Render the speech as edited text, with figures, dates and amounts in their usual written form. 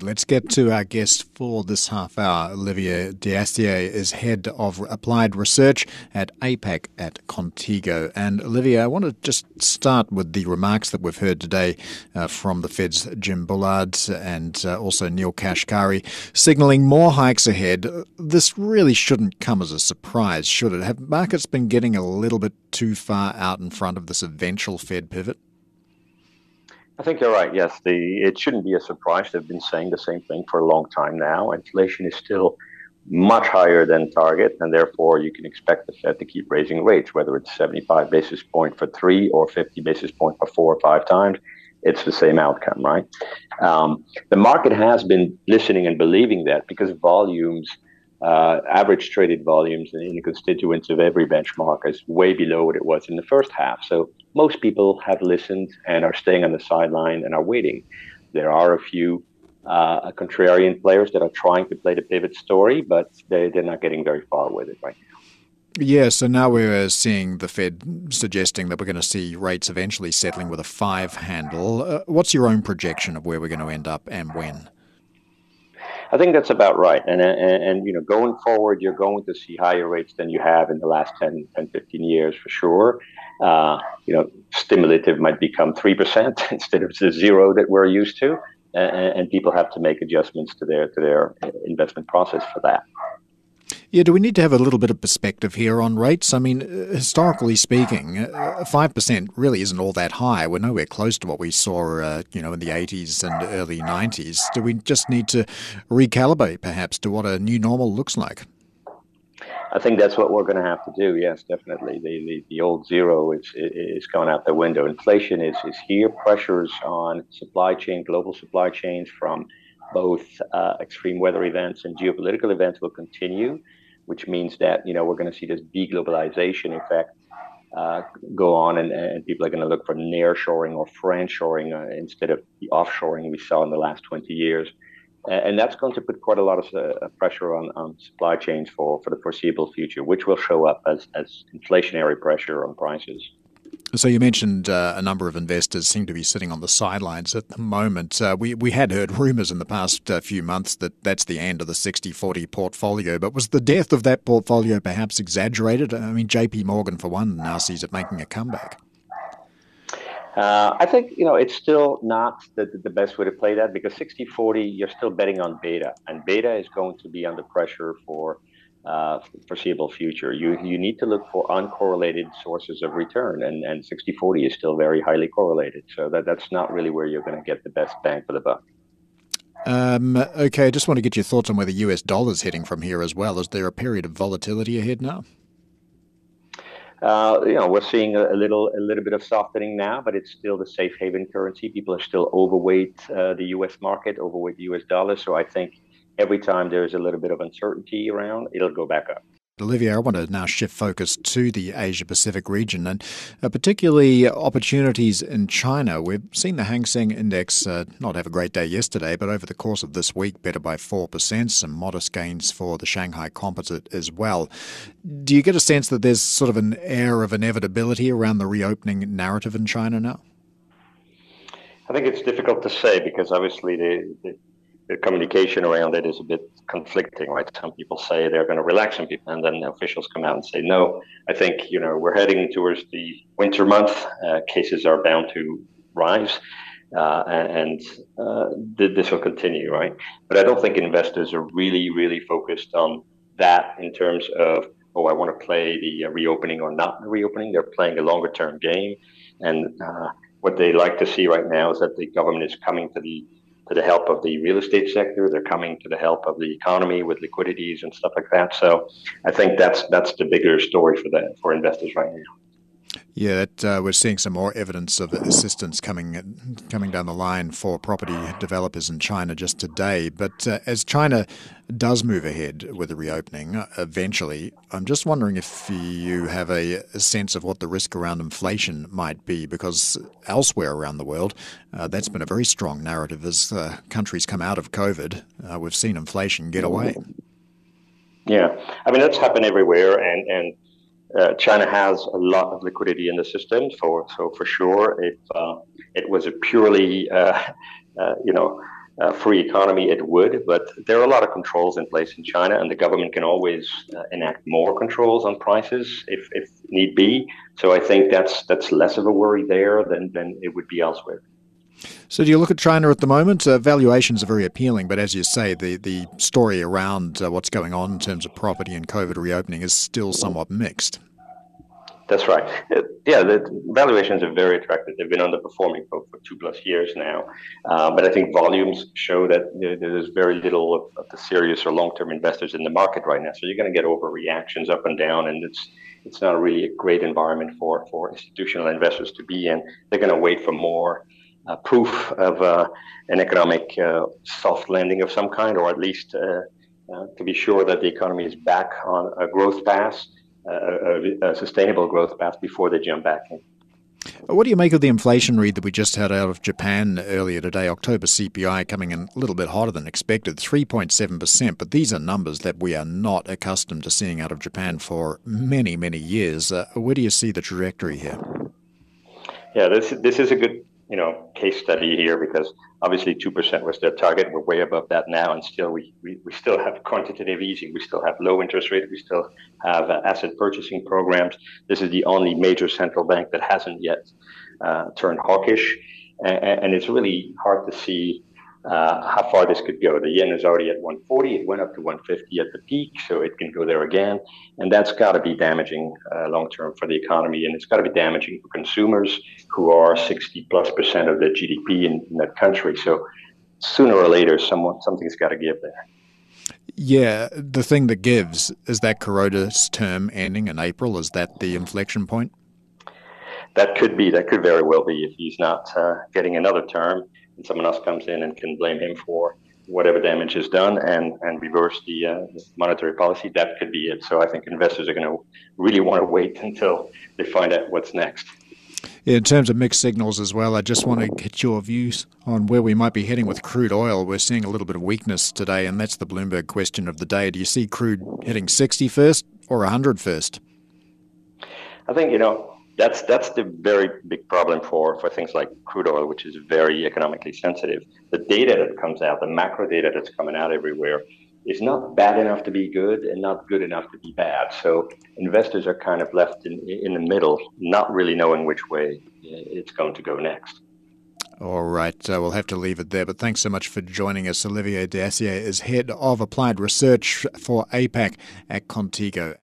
let's get to our guest for this half hour. Olivier D'Astier is Head of Applied Research at APAC at Contigo. And Olivier, I want to just start with the remarks that we've heard today from the Fed's Jim Bullard and also Neil Kashkari, signalling more hikes ahead. This really shouldn't come as a surprise, should it? Have markets been getting a little bit too far out in front of this eventual Fed pivot? I think you're right. Yes, it shouldn't be a surprise. They've been saying the same thing for a long time now. Inflation is still much higher than target, and therefore you can expect the Fed to keep raising rates, whether it's 75 basis point for 3 or 50 basis point for 4 or 5 times. It's the same outcome, right? The market has been listening and believing that because volumes, average traded volumes in the constituents of every benchmark is way below what it was in the first half. So most people have listened and are staying on the sideline and are waiting. There are a few contrarian players that are trying to play the pivot story, but they're not getting very far with it right now. Yeah, so now we're seeing the Fed suggesting that we're going to see rates eventually settling with a 5 handle. What's your own projection of where we're going to end up and when? I think that's about right. And going forward, you're going to see higher rates than you have in the last 10, 15 years for sure. Stimulative might become 3% instead of the 0 that we're used to. And people have to make adjustments to their investment process for that. Yeah, do we need to have a little bit of perspective here on rates? I mean, historically speaking, 5% really isn't all that high. We're nowhere close to what we saw, in the 80s and early 90s. Do we just need to recalibrate, perhaps, to what a new normal looks like? I think that's what we're going to have to do. Yes, definitely. The old 0 is gone out the window. Inflation is here. Pressures on global supply chains from both extreme weather events and geopolitical events will continue, which means that we're going to see this deglobalization effect go on, and people are going to look for nearshoring or friendshoring instead of the offshoring we saw in the last 20 years. And that's going to put quite a lot of pressure on supply chains for the foreseeable future, which will show up as inflationary pressure on prices. So you mentioned a number of investors seem to be sitting on the sidelines at the moment. We had heard rumours in the past few months that that's the end of the 60-40 portfolio, but was the death of that portfolio perhaps exaggerated? I mean, JP Morgan, for one, now sees it making a comeback. I think, it's still not the best way to play that because 60-40, you're still betting on beta, and beta is going to be under pressure for foreseeable future. You need to look for uncorrelated sources of return, and 60-40 is still very highly correlated. So that's not really where you're going to get the best bang for the buck. Okay, I just want to get your thoughts on where the US dollar's heading from here as well. Is there a period of volatility ahead now? We're seeing a little bit of softening now, but it's still the safe haven currency. People are still overweight the U.S. market, overweight the U.S. dollar. So I think every time there's a little bit of uncertainty around, it'll go back up. Olivier, I want to now shift focus to the Asia-Pacific region and particularly opportunities in China. We've seen the Hang Seng Index not have a great day yesterday, but over the course of this week, better by 4%, some modest gains for the Shanghai Composite as well. Do you get a sense that there's sort of an air of inevitability around the reopening narrative in China now? I think it's difficult to say because obviously the communication around it is a bit conflicting, right? Some people say they're going to relax some people, and then the officials come out and say no. I think we're heading towards the winter month. Cases are bound to rise, and this will continue, right? But I don't think investors are really focused on that in terms of I want to play the reopening or not the reopening. They're playing a longer term game, and what they like to see right now is that the government is coming to the help of the real estate sector. They're coming to the help of the economy with liquidities and stuff like that. So I think that's the bigger story for investors right now. Yeah, we're seeing some more evidence of assistance coming down the line for property developers in China just today. But as China does move ahead with the reopening eventually, I'm just wondering if you have a sense of what the risk around inflation might be, because elsewhere around the world, that's been a very strong narrative as countries come out of COVID. We've seen inflation get away. Yeah, I mean, that's happened everywhere, and China has a lot of liquidity in the system, so for sure, if it was a purely free economy, it would, but there are a lot of controls in place in China, and the government can always enact more controls on prices if need be. So I think that's less of a worry there than it would be elsewhere. So do you look at China at the moment? Valuations are very appealing, but as you say, the story around what's going on in terms of property and COVID reopening is still somewhat mixed. That's right. Yeah, the valuations are very attractive. They've been underperforming for 2+ years now. But I think volumes show that there's very little of the serious or long-term investors in the market right now. So you're going to get overreactions up and down, and it's not really a great environment for institutional investors to be in. They're going to wait for more proof of an economic soft landing of some kind, or at least to be sure that the economy is back on a growth path. A sustainable growth path before they jump back in. What do you make of the inflation read that we just had out of Japan earlier today? October CPI coming in a little bit hotter than expected, 3.7%, but these are numbers that we are not accustomed to seeing out of Japan for many, many years. Where do you see the trajectory here? Yeah, this is a good case study here, because obviously 2% was their target. We're way above that now, and still we still have quantitative easing. We still have low interest rate. We still have asset purchasing programs. This is the only major central bank that hasn't yet turned hawkish, and it's really hard to see how far this could go. The yen is already at 140. It went up to 150 at the peak, so it can go there again. And that's got to be damaging long-term for the economy. And it's got to be damaging for consumers, who are 60+% of the GDP in that country. So sooner or later, something's got to give there. Yeah, the thing that gives is that Kuroda's term ending in April. Is that the inflection point? That could very well be, if he's not getting another term and someone else comes in and can blame him for whatever damage is done and reverse the monetary policy. That could be it. So I think investors are going to really want to wait until they find out what's next. In terms of mixed signals as well, I just want to get your views on where we might be heading with crude oil. We're seeing a little bit of weakness today, and that's the Bloomberg question of the day. Do you see crude hitting 60 first or 100 first? I think, that's the very big problem for things like crude oil, which is very economically sensitive. The data that comes out, the macro data that's coming out everywhere, is not bad enough to be good and not good enough to be bad. So investors are kind of left in the middle, not really knowing which way it's going to go next. All right, we'll have to leave it there, but thanks so much for joining us. Olivier Dacier is Head of Applied Research for APAC at Qontigo.